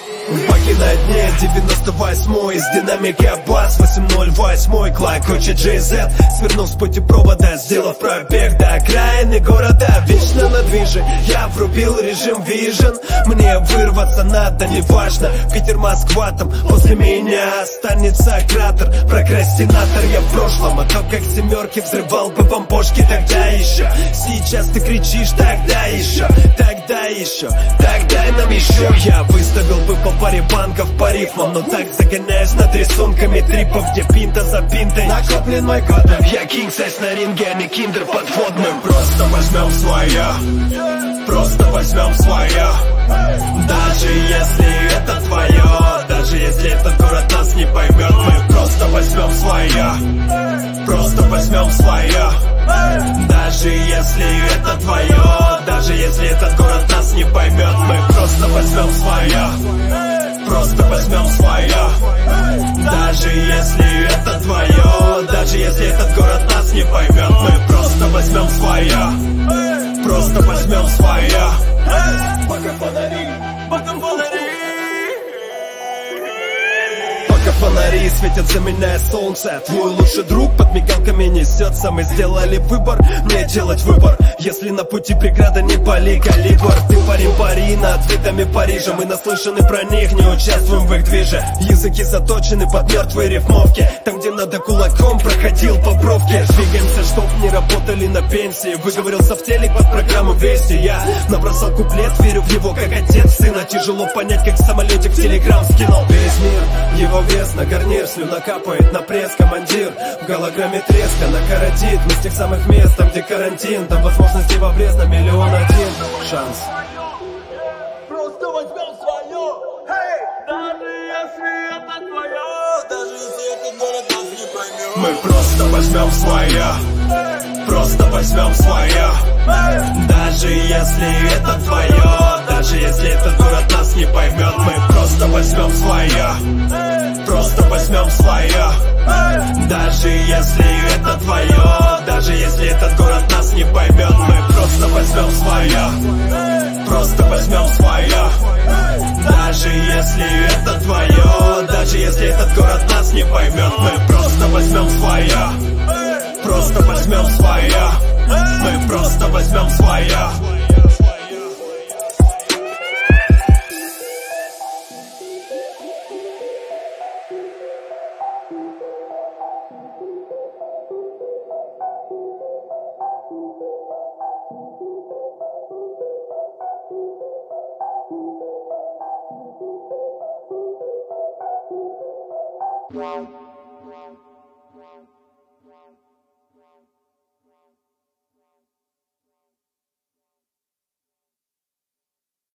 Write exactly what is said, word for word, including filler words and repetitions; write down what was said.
Баки на дне, девяносто восьмой, из динамика бас, восемь ноль восемь, клокочет джей зет. Свернув с пути провода, сделав пробег до окраины города. Вечно на движе, я врубил режим вижен. Мне вырваться надо, неважно, Питер, Москва, там после меня останется кратер. Прокрастинатор я в прошлом, а то как семерки взрывал бы бомбошки тогда еще. Сейчас ты кричишь, тогда еще, тогда еще, тогда нам еще. Я выставил бы по паре банков по рифмам, но так загоняюсь над рисунками трипов, где пинта за пинтой накоплен мой код. Я кинг сайз на ринге, а не киндер подводный. Просто возьмем свое, просто возьмем свое. Даже если это твое, даже если этот город нас не поймет, мы просто возьмем свое, просто возьмем свое. Даже если это твое, даже если этот город нас не поймет, мы просто возьмем свое, просто возьмем свое. Даже если это твое, даже если этот город нас не поймет, мы просто возьмем свое, просто возьмем свое. Пока фонари, пока фонари, пока фонари светят, заменяя солнце. Твой лучший друг под мигалками несется. Мы сделали выбор, мне делать выбор. Если на пути преграда, не пали калибр. Ты парень пари над видами Парижа. Мы наслышаны про них, не участвуем в их движе. Языки заточены под мертвые рифмовки. Там, где надо кулаком, проходил по бровке. Двигаемся, чтоб не работали на пенсии. Выговорился в телек под программу Вести. Я набросал куплет, верю в него как отец сына. Тяжело понять, как самолетик в телеграм скинул. Весь мир, его вес на гарнир, слюна капает на пресс. Командир в голограмме треска накоротит. Мы с тех самых мест, там где карантин. Там возможностей в обрез на миллион один шанс. Просто возьмем свое, hey! Даже если это твое, даже если этот город нас не поймет, мы просто возьмем свое, просто возьмем свое. Даже если это твое, даже если этот город нас не поймет, мы просто возьмем свое, просто возьмем свое. Даже если это твое, даже если этот город нас не поймет, мы просто возьмем свое, просто возьмем свое. Даже если это твое, даже если этот город нас не поймет, мы просто возьмем свое, просто возьмем свое. Мы просто возьмем свое. Wow.